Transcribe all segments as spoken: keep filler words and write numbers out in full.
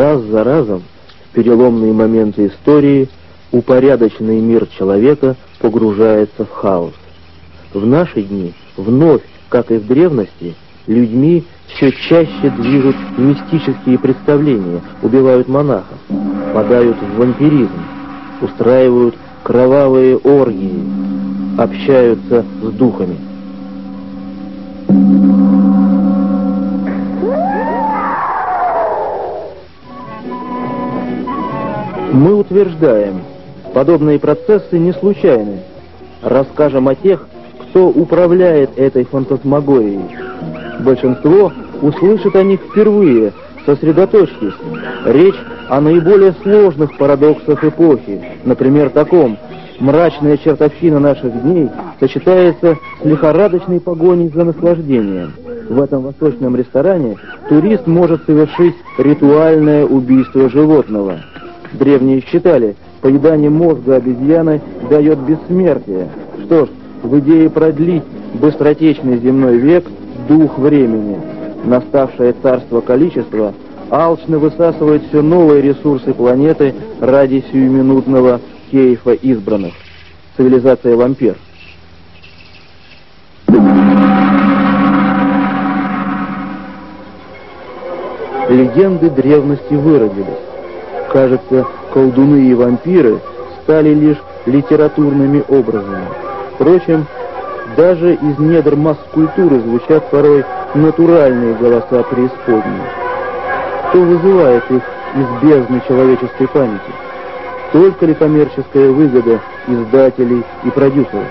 Раз за разом, в переломные моменты истории, упорядоченный мир человека погружается в хаос. В наши дни вновь, как и в древности, людьми все чаще движут мистические представления, убивают монахов, впадают в вампиризм, устраивают кровавые оргии, общаются с духами. Мы утверждаем, подобные процессы не случайны. Расскажем о тех, кто управляет этой фантасмагорией. Большинство услышит о них впервые. Сосредоточьтесь. Речь о наиболее сложных парадоксах эпохи. Например, таком: мрачная чертовщина наших дней сочетается с лихорадочной погоней за наслаждением. В этом восточном ресторане турист может совершить ритуальное убийство животного. Древние считали, поедание мозга обезьяны дает бессмертие. Что ж, в идее продлить быстротечный земной век дух времени. Наставшее царство количества алчно высасывает все новые ресурсы планеты ради сиюминутного кейфа избранных. Цивилизация вампир. Легенды древности выродились. Кажется, колдуны и вампиры стали лишь литературными образами. Впрочем, даже из недр масс-культуры звучат порой натуральные голоса преисподней. Кто вызывает их из бездны человеческой памяти? Только ли коммерческая выгода издателей и продюсеров?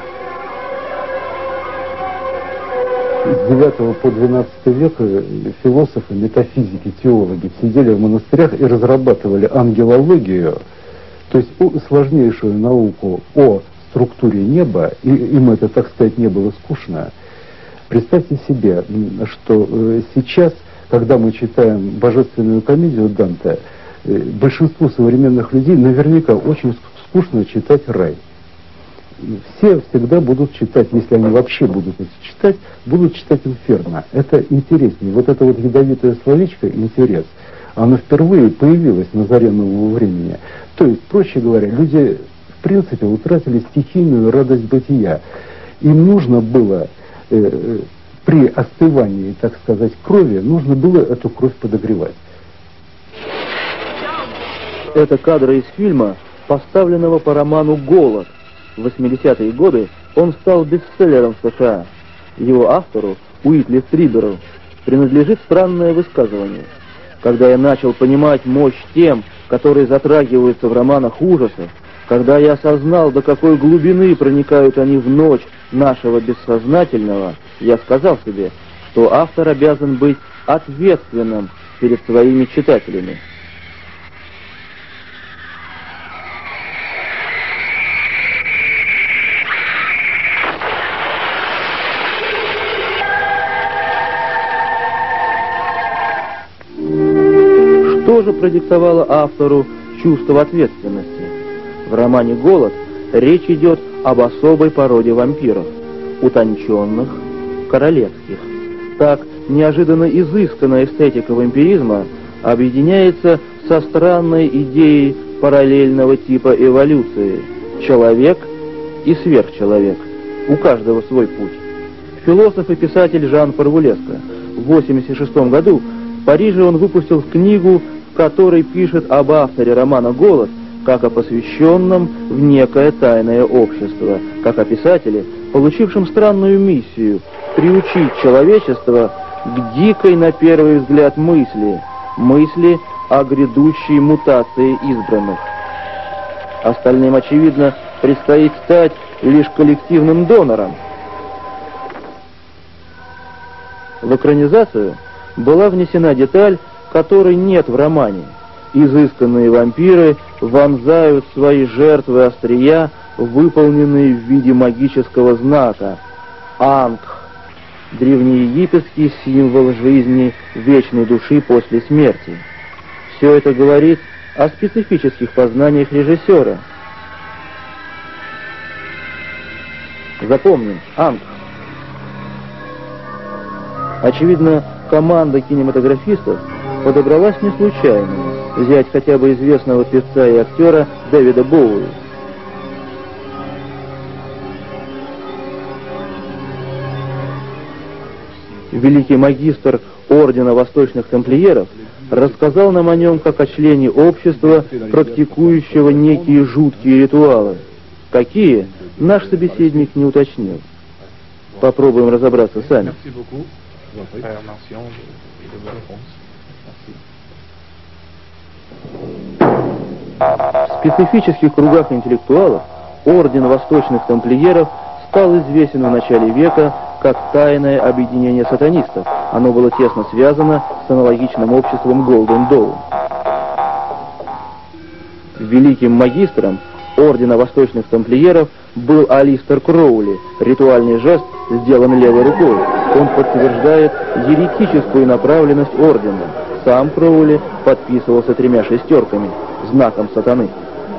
С девятого по двенадцатый век философы, метафизики, теологи сидели в монастырях и разрабатывали ангелологию, то есть сложнейшую науку о структуре неба, и им это, так сказать, не было скучно. Представьте себе, что сейчас, когда мы читаем божественную комедию Данте, большинству современных людей наверняка очень скучно читать рай. Все всегда будут читать, если они вообще будут это читать, будут читать «Инферно». Это интереснее. Вот это вот ядовитое словечко «интерес», оно впервые появилось на заре нового времени. То есть, проще говоря, люди в принципе утратили стихийную радость бытия. Им нужно было э, при остывании, так сказать, крови, нужно было эту кровь подогревать. Это кадры из фильма, поставленного по роману «Голод». В восьмидесятые годы он стал бестселлером в США. Его автору, Уитли Стриберу, принадлежит странное высказывание: «Когда я начал понимать мощь тем, которые затрагиваются в романах ужаса, когда я осознал, до какой глубины проникают они в ночь нашего бессознательного, я сказал себе, что автор обязан быть ответственным перед своими читателями». Что же продиктовало автору чувство ответственности? В романе «Голод» речь идет об особой породе вампиров, утонченных, королевских. Так, неожиданно изысканная эстетика вампиризма объединяется со странной идеей параллельного типа эволюции – человек и сверхчеловек. У каждого свой путь. Философ и писатель Жан Парвулеско. В восемьдесят шестом году в Париже он выпустил книгу, в которой пишет об авторе романа «Голод» как о посвященном в некое тайное общество, как о писателе, получившем странную миссию – приучить человечество к дикой на первый взгляд мысли, мысли о грядущей мутации избранных. Остальным, очевидно, предстоит стать лишь коллективным донором. В экранизацию была внесена деталь, которой нет в романе. Изысканные вампиры вонзают свои жертвы острия, выполненные в виде магического знака – ангх, древнеегипетский символ жизни вечной души после смерти. Все это говорит о специфических познаниях режиссера. Запомним, ангх. Очевидно, команда кинематографистов подобралась не случайно. Взять хотя бы известного певца и актера Дэвида Боуи. Великий магистр Ордена Восточных Тамплиеров рассказал нам о нем как о члене общества, практикующего некие жуткие ритуалы. Какие? Наш собеседник не уточнил. Попробуем разобраться сами. В специфических кругах интеллектуалов Орден Восточных Тамплиеров стал известен в начале века как тайное объединение сатанистов. Оно было тесно связано с аналогичным обществом Голден Доун. Великим магистром Ордена Восточных Тамплиеров был Алистер Кроули. Ритуальный жест сделан левой рукой. Он подтверждает еретическую направленность Ордена. Сам Кроули подписывался тремя шестерками, знаком сатаны.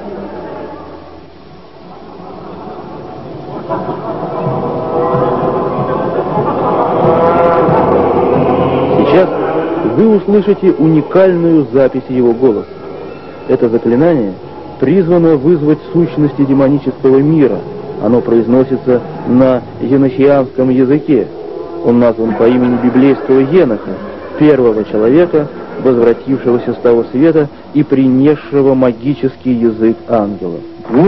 Сейчас вы услышите уникальную запись его голоса. Это заклинание призвано вызвать сущности демонического мира. Оно произносится на енохианском языке. Он назван по имени библейского Еноха, первого человека, возвратившегося с того света и принесшего магический язык ангелов.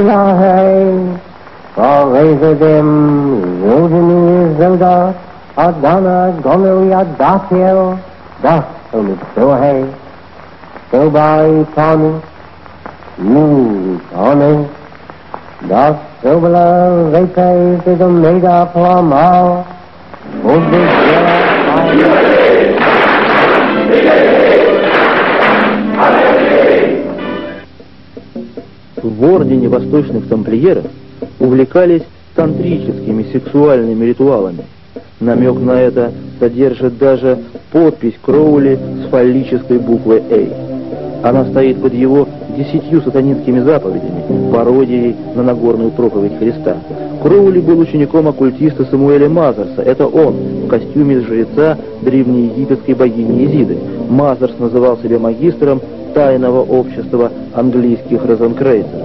В Ордене Восточных Тамплиеров увлекались тантрическими сексуальными ритуалами. Намек на это содержит даже подпись Кроули с фаллической буквой «А». Она стоит под его десятью сатанинскими заповедями, пародией на Нагорную проповедь Христа. Кроули был учеником оккультиста Самуэля Мазерса. Это он, в костюме жреца древнеегипетской богини Изиды. Мазерс называл себя магистром тайного общества английских розенкрейцеров.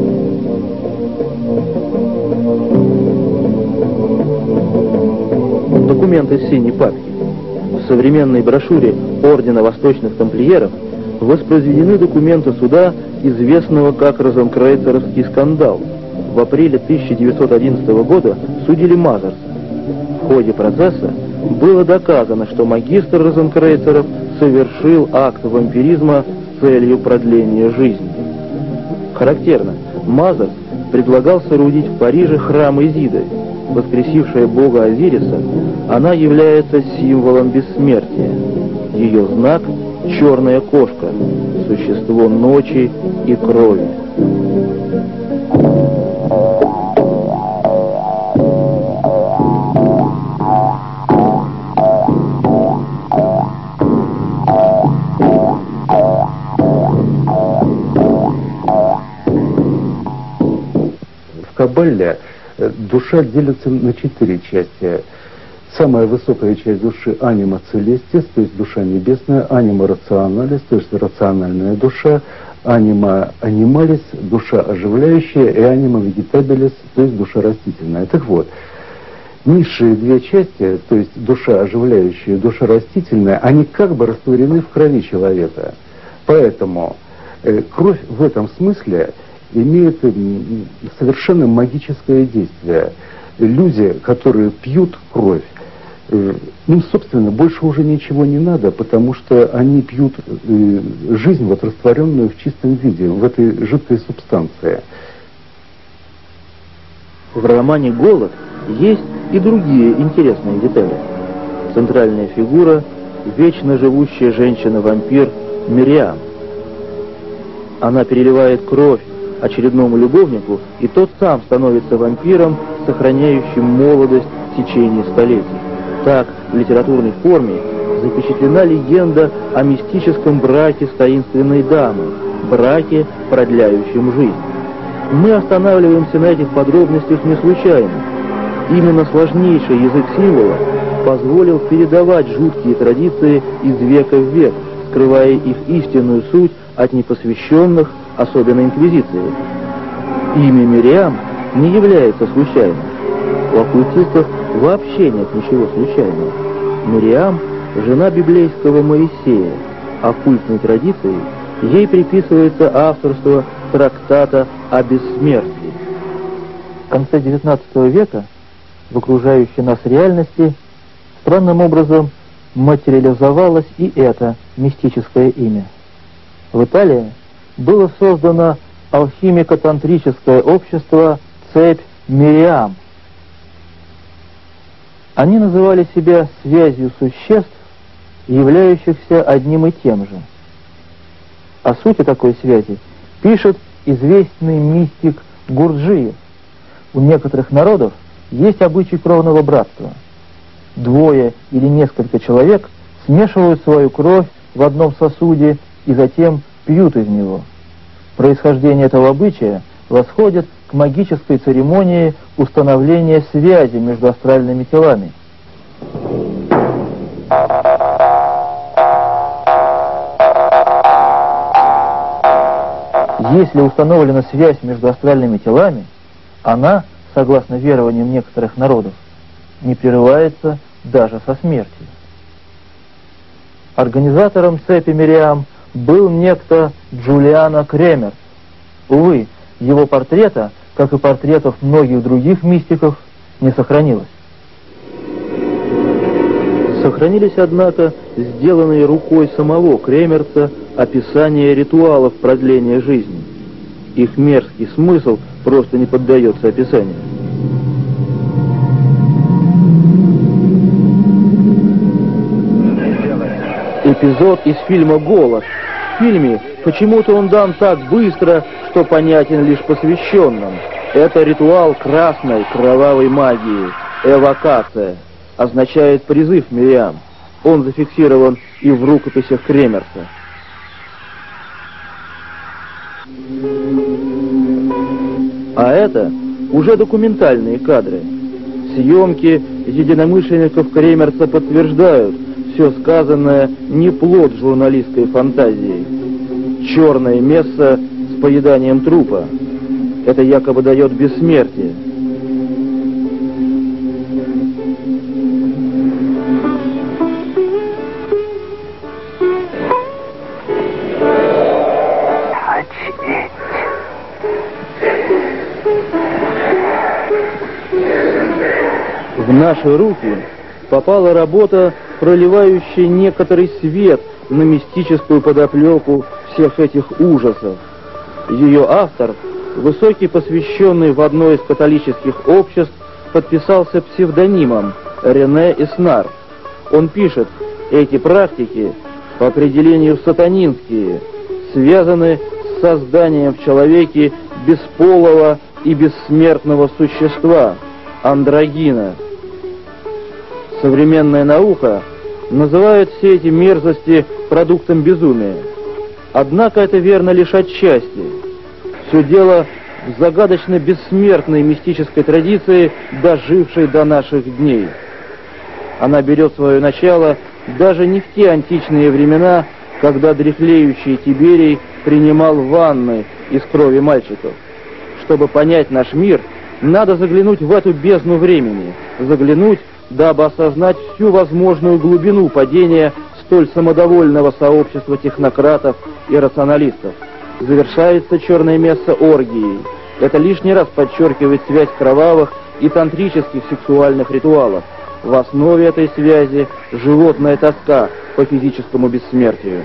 Документы из синей папки. В современной брошюре Ордена Восточных Тамплиеров воспроизведены документы суда, известного как розенкрейцеровский скандал. В апреле тысяча девятьсот одиннадцатого года судили Мазерса. В ходе процесса было доказано, что магистр розенкрейцеров совершил акт вампиризма с целью продления жизни. Характерно, Мазерс предлагал соорудить в Париже храм Изиды. Воскресившая бога Азириса, она является символом бессмертия. Ее знак — черная кошка, существо ночи и крови. В Каббале душа делится на четыре части. Самая высокая часть души — анима целестис, то есть душа небесная, анима рационалис, то есть рациональная душа, анима анималис, душа оживляющая, и анима вегетабилис, то есть душа растительная. Так вот, низшие две части, то есть душа оживляющая и душа растительная, они как бы растворены в крови человека. Поэтому э, кровь в этом смысле имеет совершенно магическое действие. Люди, которые пьют кровь, им, собственно, больше уже ничего не надо, потому что они пьют жизнь, вот растворенную в чистом виде, в этой жидкой субстанции. В романе «Голод» есть и другие интересные детали. Центральная фигура — вечно живущая женщина-вампир Мириам. Она переливает кровь очередному любовнику, и тот сам становится вампиром, сохраняющим молодость в течение столетий. Так, в литературной форме запечатлена легенда о мистическом браке с таинственной дамой, браке, продляющем жизнь. Мы останавливаемся на этих подробностях не случайно. Именно сложнейший язык символа позволил передавать жуткие традиции из века в век, скрывая их истинную суть, от непосвященных, особенно инквизиции. Имя Мириам не является случайным. У оккультистов вообще нет ничего случайного. Мириам – жена библейского Моисея. Оккультной традицией ей приписывается авторство трактата о бессмертии. В конце девятнадцатого века в окружающей нас реальности странным образом материализовалось и это мистическое имя. В Италии было создано алхимико-тантрическое общество «Цепь Мириам». Они называли себя связью существ, являющихся одним и тем же. О сути такой связи пишет известный мистик Гурджиев. У некоторых народов есть обычай кровного братства. Двое или несколько человек смешивают свою кровь в одном сосуде и затем пьют из него. Происхождение этого обычая восходит к магической церемонии установления связи между астральными телами. Если установлена связь между астральными телами, она, согласно верованиям некоторых народов, не прерывается даже со смертью. Организатором цепи Мириам был некто Джулиано Кремер. Увы, его портрета, как и портретов многих других мистиков, не сохранилось. Сохранились, однако, сделанные рукой самого Кремерца описания ритуалов продления жизни. Их мерзкий смысл просто не поддается описанию. Эпизод из фильма «Голод». В фильме почему-то он дан так быстро, что понятен лишь посвященным. Это ритуал красной кровавой магии, эвокация. Означает призыв Мириам. Он зафиксирован и в рукописях Кремерца. А это уже документальные кадры. Съемки единомышленников Кремерца подтверждают, все сказанное не плод журналистской фантазии. Черное место с поеданием трупа. Это якобы дает бессмертие. В наши руки попала работа, проливающая некоторый свет на мистическую подоплеку всех этих ужасов. Ее автор, высокий посвященный в одно из католических обществ, подписался псевдонимом Рене Эснар. Он пишет: эти практики, по определению сатанинские, связаны с созданием в человеке бесполого и бессмертного существа, андрогина. Современная наука называет все эти мерзости продуктом безумия. Однако это верно лишь отчасти. Все дело в загадочно бессмертной мистической традиции, дожившей до наших дней. Она берет свое начало даже не в те античные времена, когда дряхлеющий Тиберий принимал ванны из крови мальчиков. Чтобы понять наш мир, надо заглянуть в эту бездну времени, заглянуть, дабы осознать всю возможную глубину падения столь самодовольного сообщества технократов и рационалистов. Завершается черное место оргией. Это лишний раз подчеркивает связь кровавых и тантрических сексуальных ритуалов. В основе этой связи животная тоска по физическому бессмертию.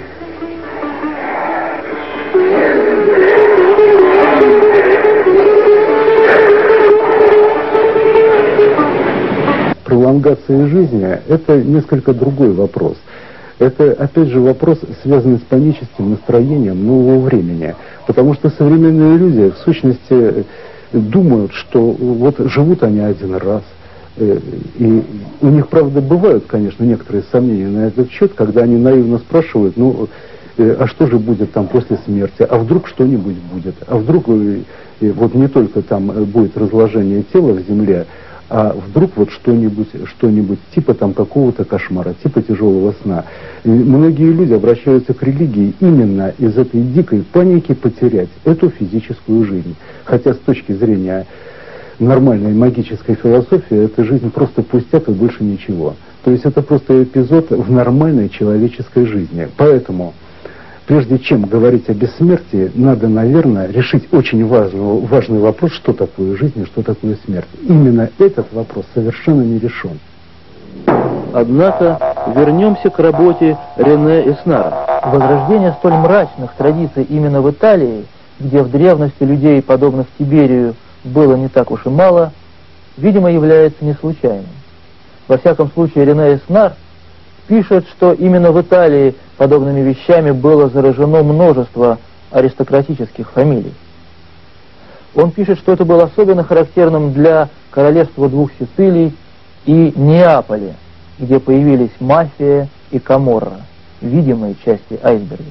Пролонгация жизни – это несколько другой вопрос. Это, опять же, вопрос, связанный с паническим настроением нового времени. Потому что современные люди, в сущности, думают, что вот живут они один раз. И у них, правда, бывают, конечно, некоторые сомнения на этот счет, когда они наивно спрашивают: ну, а что же будет там после смерти? А вдруг что-нибудь будет? А вдруг вот не только там будет разложение тела в земле, А вдруг вот что-нибудь, что-нибудь типа там какого-то кошмара, типа тяжелого сна. И многие люди обращаются к религии именно из этой дикой паники потерять эту физическую жизнь. Хотя с точки зрения нормальной магической философии эта жизнь просто пустяк и больше ничего. То есть это просто эпизод в нормальной человеческой жизни. Поэтому прежде чем говорить о бессмертии, надо, наверное, решить очень важный, важный вопрос, что такое жизнь и что такое смерть. Именно этот вопрос совершенно не решен. Однако вернемся к работе Рене Эснара. Возрождение столь мрачных традиций именно в Италии, где в древности людей, подобных Тиберию, было не так уж и мало, видимо, является не случайным. Во всяком случае, Рене Эснар пишет, что именно в Италии подобными вещами было заражено множество аристократических фамилий. Он пишет, что это было особенно характерным для королевства двух Сицилий и Неаполя, где появились мафия и Каморра, видимые части айсберга.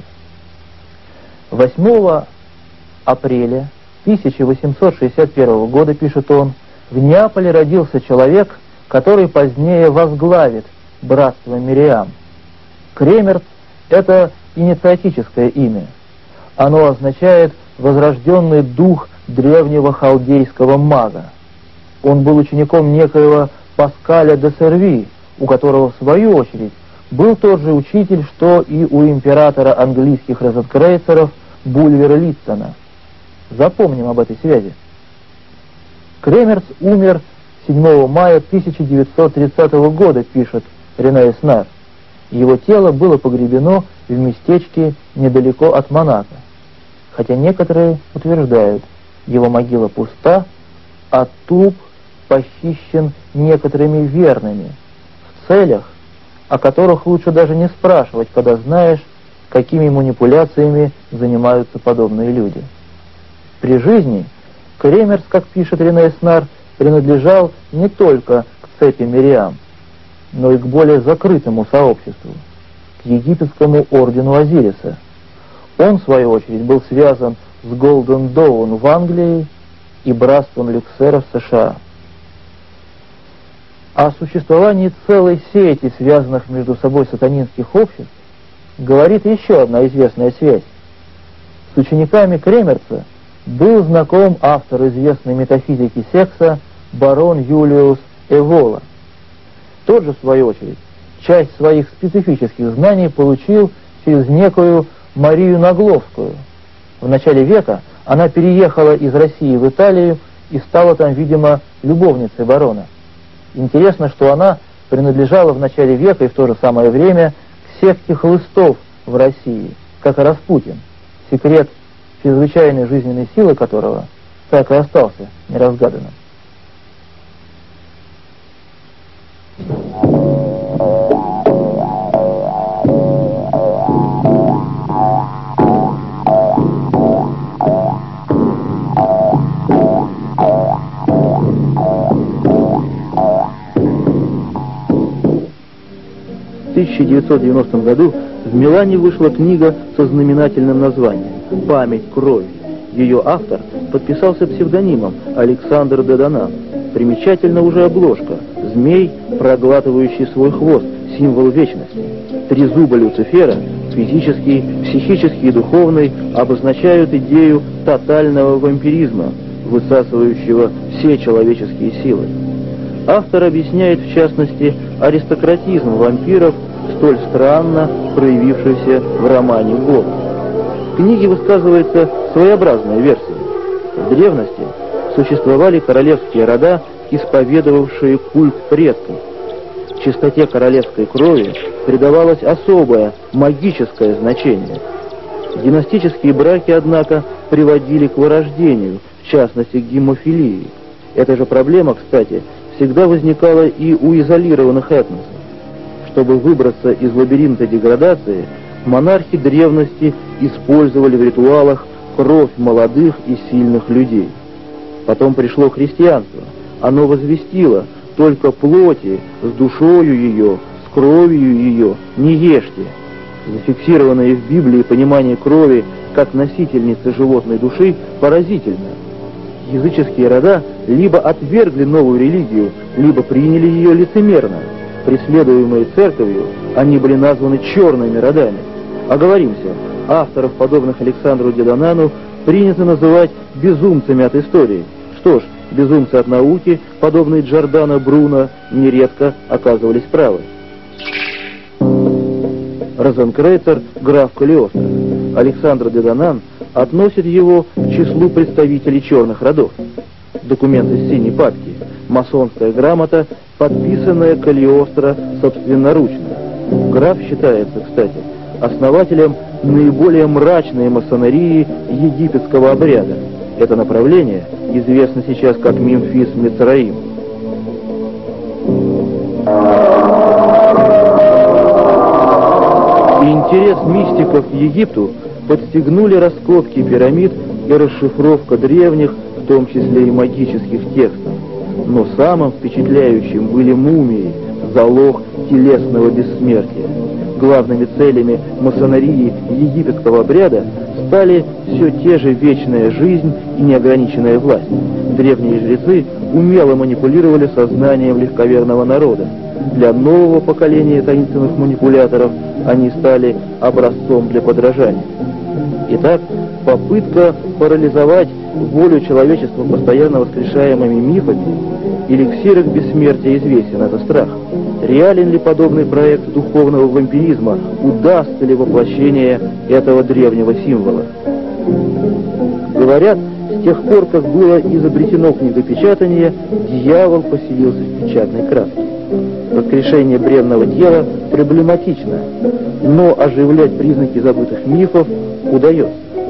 восьмого апреля тысяча восемьсот шестьдесят первого года, пишет он, в Неаполе родился человек, который позднее возглавит братство Мириам. Кремерц – это инициатическое имя. Оно означает возрожденный дух древнего халдейского мага. Он был учеником некоего Паскаля де Серви, у которого, в свою очередь, был тот же учитель, что и у императора английских розенкрейцеров Бульвера Литцена. Запомним об этой связи. Кремерц умер седьмого мая тысяча девятьсот тридцатого года, пишет Рене Эснар. Его тело было погребено в местечке недалеко от Монако, хотя некоторые утверждают, его могила пуста, а труп похищен некоторыми верными в целях, о которых лучше даже не спрашивать, когда знаешь, какими манипуляциями занимаются подобные люди. При жизни Кремерц, как пишет Рене Эснар, принадлежал не только к цепи Мириам, но и к более закрытому сообществу, к египетскому ордену Азириса. Он, в свою очередь, был связан с Голден Доун в Англии и братством Люксера в США. О существовании целой сети связанных между собой сатанинских обществ говорит еще одна известная связь. С учениками Кремерца был знаком автор известной метафизики секса барон Юлиус Эвола. Тот же, в свою очередь, часть своих специфических знаний получил через некую Марию Нагловскую. В начале века она переехала из России в Италию и стала там, видимо, любовницей барона. Интересно, что она принадлежала в начале века и в то же самое время к секте хлыстов в России, как и Распутин, секрет чрезвычайной жизненной силы которого так и остался неразгаданным. В тысяча девятьсот девяностом году в Милане вышла книга со знаменательным названием «Память крови». Ее автор подписался псевдонимом Александр Дедонан. Примечательна уже обложка. Змей, проглатывающий свой хвост, символ вечности. Три зуба Люцифера, физический, психический и духовный, обозначают идею тотального вампиризма, высасывающего все человеческие силы. Автор объясняет, в частности, аристократизм вампиров, столь странно проявившийся в романе «Голод». В книге высказывается своеобразная версия. В древности существовали королевские рода, исповедовавшие культ предков. Чистоте королевской крови придавалось особое магическое значение. Династические браки, однако, приводили к вырождению, в частности, к гемофилии. Эта же проблема, кстати, всегда возникала и у изолированных этносов. Чтобы выбраться из лабиринта деградации, монархи древности использовали в ритуалах кровь молодых и сильных людей. Потом пришло христианство. Оно возвестило: только плоти с душою ее, с кровью ее не ешьте. Зафиксированное в Библии понимание крови как носительницы животной души поразительно. языческие рода либо отвергли новую религию, либо приняли ее лицемерно. Преследуемые церковью, они были названы черными родами. Оговоримся, авторов, подобных Александру Деданану, принято называть безумцами от истории. Что ж, безумцы от науки, подобные Джордано Бруно, нередко оказывались правы. Розенкрейцер, граф Калиостро. Александр Деданан относит его к числу представителей черных родов. Документы из синей папки, масонская грамота, подписанная Калиостро собственноручно. Граф считается, кстати, основателем наиболее мрачной масонерии египетского обряда. Это направление известно сейчас как Мемфис Мицраим. Интерес мистиков к Египту подстегнули раскопки пирамид и расшифровка древних, в том числе и магических текстов. Но самым впечатляющим были мумии, залог телесного бессмертия. Главными целями масонерии египетского обряда стали все те же вечная жизнь и неограниченная власть. Древние жрецы умело манипулировали сознанием легковерного народа. Для нового поколения таинственных манипуляторов они стали образцом для подражания. Итак, попытка парализовать волю человечества, постоянно воскрешаемыми мифами, эликсиры к бессмертию известен, это страх. Реален ли подобный проект духовного вампиризма? Удастся ли воплощение этого древнего символа? Говорят, с тех пор, как было изобретено книгопечатание, дьявол поселился в печатной краске. Воскрешение бренного тела проблематично, но оживлять признаки забытых мифов удается.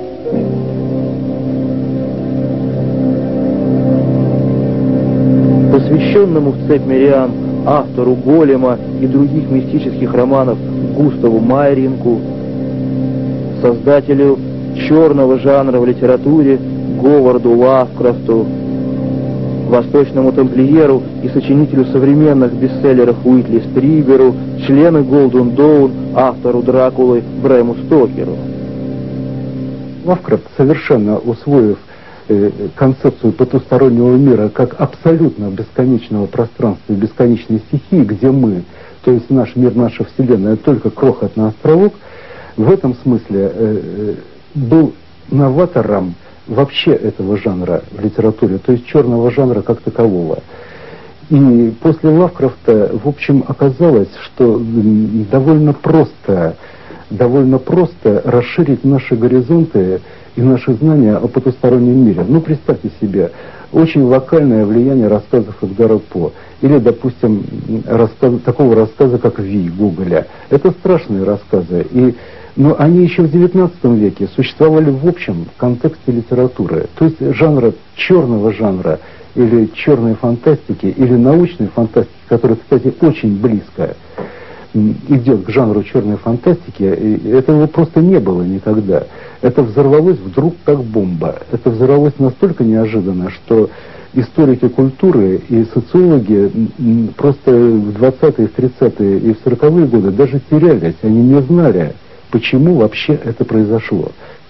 Посвященному в цепь Мириам автору Голема и других мистических романов Густаву Майринку, создателю черного жанра в литературе Говарду Лавкрафту, восточному тамплиеру и сочинителю современных бестселлеров Уитли Стриберу, члену Голден Доун, автору Дракулы Брэму Стокеру. Лавкрафт, совершенно усвоив э, концепцию потустороннего мира как абсолютно бесконечного пространства и бесконечной стихии, где мы, то есть наш мир, наша Вселенная, только крохотный островок, в этом смысле э, был новатором вообще этого жанра в литературе, то есть черного жанра как такового. И после Лавкрафта, в общем, оказалось, что довольно просто, довольно просто расширить наши горизонты и наши знания о потустороннем мире. Ну, представьте себе, очень локальное влияние рассказов Эдгара По, или, допустим, рассказ, такого рассказа, как «Ви» Гоголя. Это страшные рассказы, и но они еще в девятнадцатом веке существовали в общем контексте литературы. То есть жанра, черного жанра, или черной фантастики, или научной фантастики, которая, кстати, очень близко идет к жанру черной фантастики, этого просто не было никогда. Это взорвалось вдруг как бомба. Это взорвалось настолько неожиданно, что историки культуры и социологи просто в двадцатые, в тридцатые и в сороковые годы даже терялись, они не знали, почему вообще это произошло.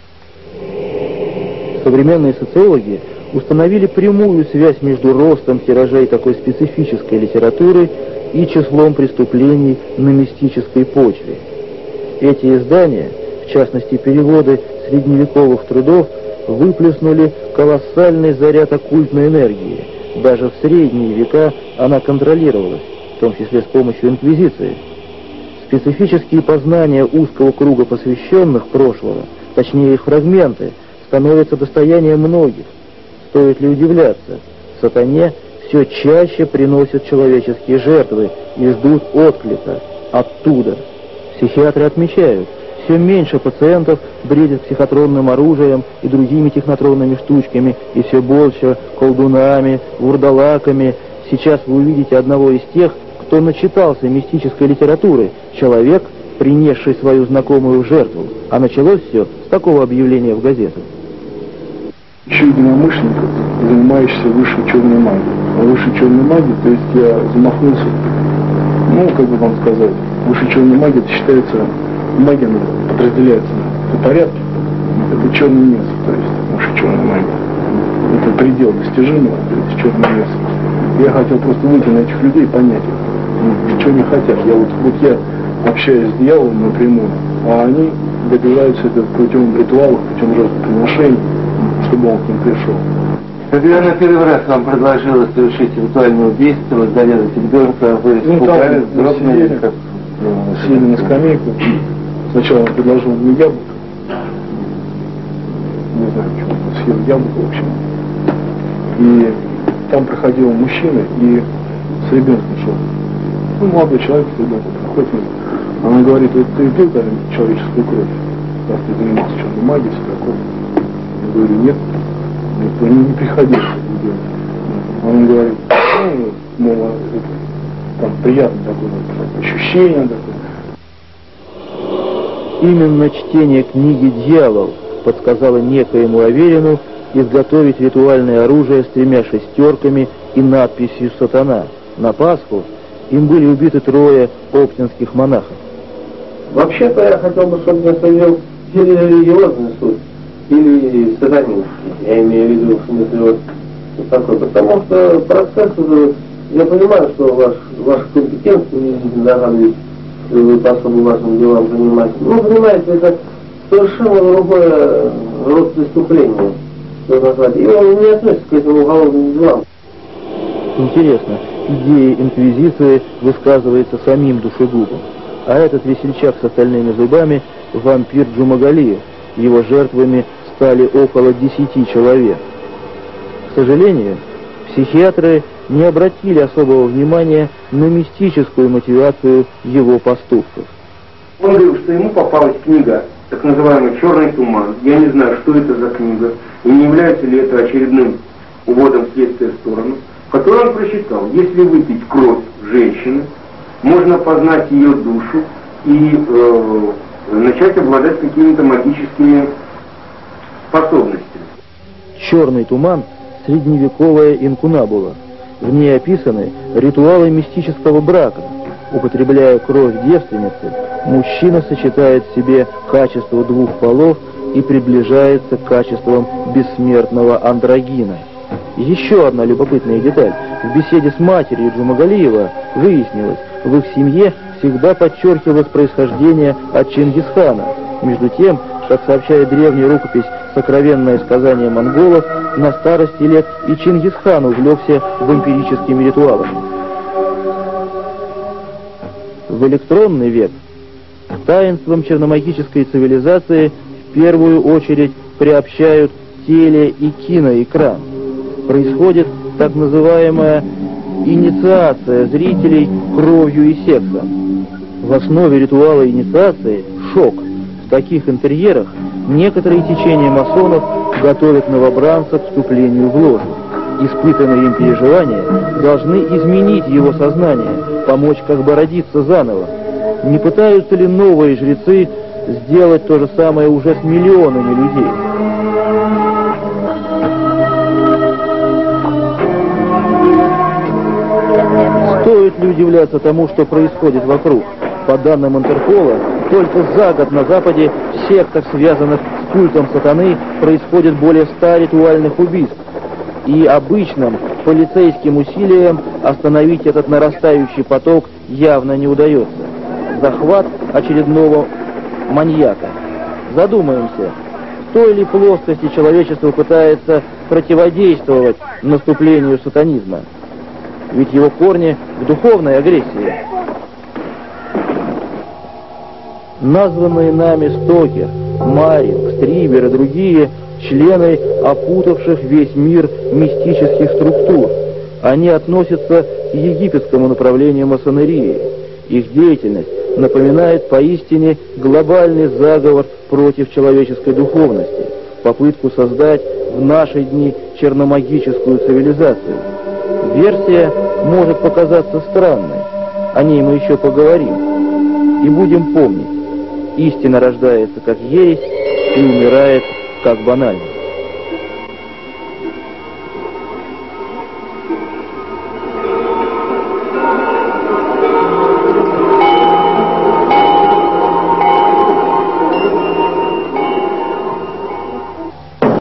Современные социологи установили прямую связь между ростом тиражей такой специфической литературы и числом преступлений на мистической почве. Эти издания, в частности переводы средневековых трудов, выплеснули колоссальный заряд оккультной энергии. Даже в средние века она контролировалась, в том числе с помощью инквизиции. Специфические познания узкого круга посвященных прошлого, точнее их фрагменты, становятся достоянием многих. Стоит ли удивляться, сатане все чаще приносят человеческие жертвы и ждут отклика оттуда. Психиатры отмечают, все меньше пациентов бредят психотронным оружием и другими технотронными штучками, и все больше колдунами, вурдалаками. Сейчас вы увидите одного из тех, кто начитался мистической литературы, человек, принесший свою знакомую в жертву. А началось все с такого объявления в газетах. Ищу единомышленников, занимающихся высшей черной магией. А высшей черной магией, то есть я замахнулся, ну, как бы вам сказать, высшей черной магией это считается, магия подразделяется по порядку. Это черный месяц, то есть высшей черной магии. Это предел достижимого, это черный лес. Я хотел просто выйти на этих людей и понять их, ну, что они хотят. Я вот, вот я общаюсь с дьяволом напрямую, а они добиваются это путем ритуалов, путем жертвоприношений, чтобы он к ним пришел. Когда на первый раз вам предложила совершить ритуальное убийство, зарезать ребенка, вы испугались, ну, вздрогнули, как... Сели на скамейку. Сначала он предложил мне яблоко. Не знаю, почему он съел яблоко, в общем. И там проходил мужчина и с ребенком шел. Ну, молодой человек с ребенком проходит. Она говорит, вот ты пил человеческую кровь, раз ты занимался черной магией, все такое. Я говорю, нет, никто не, не приходил это делать. Он говорит, ну, мол, это, там приятное такое вот ощущение такое. Именно чтение книги «Дьявол» подсказало некоему Аверину изготовить ритуальное оружие с тремя шестерками и надписью «Сатана». На Пасху им были убиты трое оптинских монахов. Вообще-то я хотел бы, чтобы я совел или религиозный суд, или сатанинский. Я имею в виду, в смысле, вот, вот такой. Потому что процесс, я понимаю, что ваш, ваша компетенция не загадывает, вы по особо важным делам занимаетесь. Ну, понимаете, это совершенно другое род преступления, что назвать. И он не относится к этим уголовным делам. Интересно, идея инквизиции высказывается самим душегубом, а этот весельчак с остальными зубами – вампир Джумагалиев. Его жертвами стали около десяти человек. К сожалению, психиатры не обратили особого внимания на мистическую мотивацию его поступков. Он говорил, что ему попалась книга, так называемый «Черный туман». Я не знаю, что это за книга, и не является ли это очередным уводом следствия в сторону, в которой он прочитал: если выпить кровь женщины, можно познать ее душу и э, начать обладать какими-то магическими способностями. «Черный туман» — средневековая инкунабула. В ней описаны ритуалы мистического брака. Употребляя кровь девственницы, мужчина сочетает в себе качество двух полов и приближается к качествам бессмертного андрогина. Еще одна любопытная деталь. В беседе с матерью Джумагалиева выяснилось, в их семье всегда подчеркивалось происхождение от Чингисхана. Между тем, как сообщает древняя рукопись «Сокровенное сказание монголов», на старости лет и Чингисхан увлекся вампирическими ритуалами. В электронный век таинством черномагической цивилизации в первую очередь приобщают теле- и киноэкран. Происходит так называемая инициация зрителей кровью и сексом. В основе ритуала инициации – шок. В таких интерьерах некоторые течения масонов готовят новобранца к вступлению в ложу. Испытанные им переживания должны изменить его сознание, помочь как бы родиться заново. Не пытаются ли новые жрецы сделать то же самое уже с миллионами людей? Стоит ли удивляться тому, что происходит вокруг? По данным Интерпола, только за год на Западе в сектах, связанных с культом сатаны, происходит более ста ритуальных убийств. И обычным полицейским усилиям остановить этот нарастающий поток явно не удается. Захват очередного маньяка. Задумаемся, в той ли плоскости человечество пытается противодействовать наступлению сатанизма? Ведь его корни в духовной агрессии. Названные нами Стокер, Маринг, Стрибер и другие члены опутавших весь мир мистических структур. Они относятся к египетскому направлению масонерии. Их деятельность напоминает поистине глобальный заговор против человеческой духовности, попытку создать в наши дни черномагическую цивилизацию. Версия может показаться странной, о ней мы еще поговорим. И будем помнить, истина рождается как ересь и умирает как банальность.